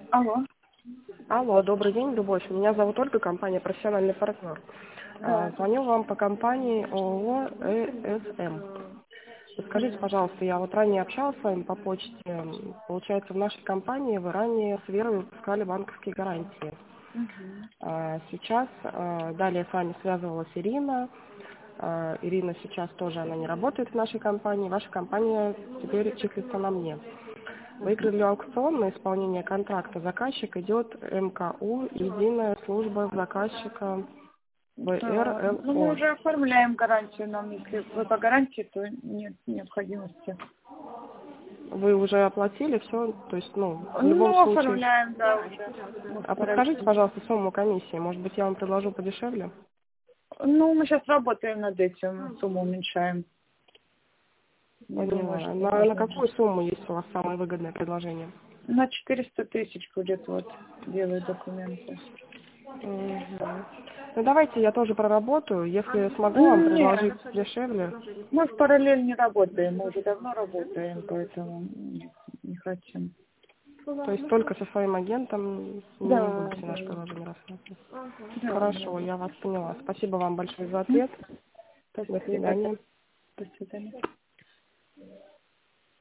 Алло. Алло, добрый день, Любовь. Меня зовут Ольга, компания «Профессиональный партнер». Да. Звоню вам по компании ООО «ЭСМ». Скажите, пожалуйста, я вот ранее общалась с вами по почте. Получается, в нашей компании вы ранее с Верой выпускали банковские гарантии. Мгм. Сейчас, далее с вами связывалась Ирина. Ирина сейчас тоже, она не работает в нашей компании. Ваша компания теперь числится на мне. Выиграли аукцион на исполнение контракта. Заказчик идет МКУ, единая служба заказчика Ну, мы ВРЛО. уже оформляем гарантию. Нам, если вы по гарантии, то нет необходимости. Вы уже оплатили все, то есть, в любом Ну, случае. оформляем, да, уже. Мы А подскажите, стараемся. пожалуйста, сумму комиссии. Может быть, я вам предложу подешевле? Ну, мы сейчас работаем над этим, сумму уменьшаем. Не думаю, Поняла. что На можно. какую сумму есть у вас самое выгодное предложение? На 400 тысяч будет вот делать документы. Мгм. Ну, давайте я тоже проработаю. Если смогу вам предложить Нет, дешевле, мы в параллель не работаем, мы уже давно работаем, поэтому нет, не хотим. то есть только со своим агентом не Да, будете да, наше предложение рассматривать. да, да. Хорошо, я вас поняла. Спасибо вам большое за М? ответ. До Спасибо. свидания. До свидания.